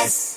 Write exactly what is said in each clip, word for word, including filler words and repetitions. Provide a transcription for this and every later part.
S.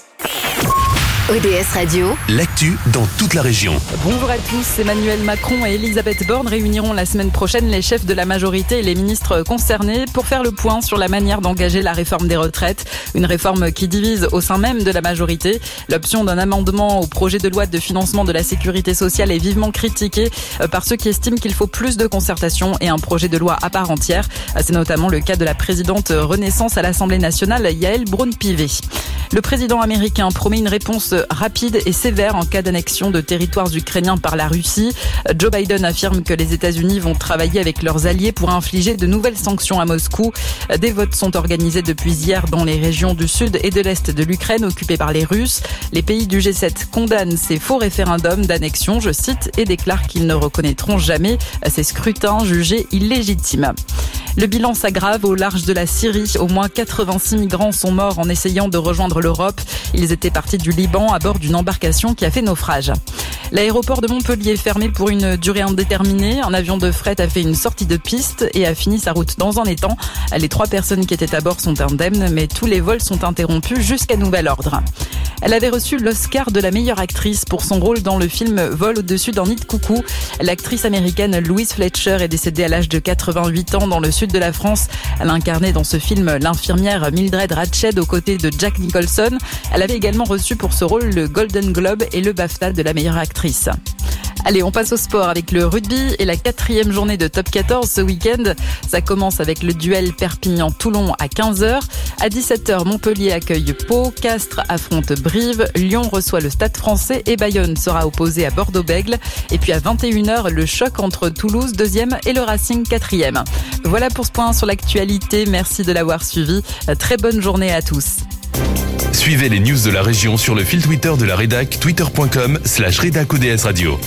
O D S Radio, l'actu dans toute la région. Bonjour à tous, Emmanuel Macron et Elisabeth Borne réuniront la semaine prochaine les chefs de la majorité et les ministres concernés pour faire le point sur la manière d'engager la réforme des retraites. Une réforme qui divise au sein même de la majorité. L'option d'un amendement au projet de loi de financement de la sécurité sociale est vivement critiquée par ceux qui estiment qu'il faut plus de concertation et un projet de loi à part entière. C'est notamment le cas de la présidente Renaissance à l'Assemblée nationale, Yael Braun-Pivet. Le président américain promet une réponse rapide et sévère en cas d'annexion de territoires ukrainiens par la Russie. Joe Biden affirme que les États-Unis vont travailler avec leurs alliés pour infliger de nouvelles sanctions à Moscou. Des votes sont organisés depuis hier dans les régions du sud et de l'est de l'Ukraine occupées par les Russes. Les pays du G sept condamnent ces faux référendums d'annexion, je cite, et déclarent qu'ils ne reconnaîtront jamais ces scrutins jugés illégitimes. Le bilan s'aggrave au large de la Syrie. Au moins quatre-vingt-six migrants sont morts en essayant de rejoindre l'Europe. Ils étaient partis du Liban à bord d'une embarcation qui a fait naufrage. L'aéroport de Montpellier est fermé pour une durée indéterminée. Un avion de fret a fait une sortie de piste et a fini sa route dans un étang. Les trois personnes qui étaient à bord sont indemnes, mais tous les vols sont interrompus jusqu'à nouvel ordre. Elle avait reçu l'Oscar de la meilleure actrice pour son rôle dans le film Vol au-dessus d'un nid de coucou. L'actrice américaine Louise Fletcher est décédée à l'âge de quatre-vingt-huit ans dans le sud de la France. Elle incarnait dans ce film l'infirmière Mildred Ratched aux côtés de Jack Nicholson. Elle avait également reçu pour ce rôle le Golden Globe et le BAFTA de la meilleure actrice. Allez, on passe au sport avec le rugby et la quatrième journée de top quatorze ce week-end. Ça commence avec le duel Perpignan-Toulon à quinze heures. À dix-sept heures, Montpellier accueille Pau, Castres affronte Brive, Lyon reçoit le Stade français et Bayonne sera opposé à Bordeaux-Bègles. Et puis à vingt et une heures, le choc entre Toulouse deuxième et le Racing quatrième. Voilà pour ce point sur l'actualité. Merci de l'avoir suivi. Très bonne journée à tous. Suivez les news de la région sur le fil Twitter de la rédac, twitter point com slash rédac O D S radio.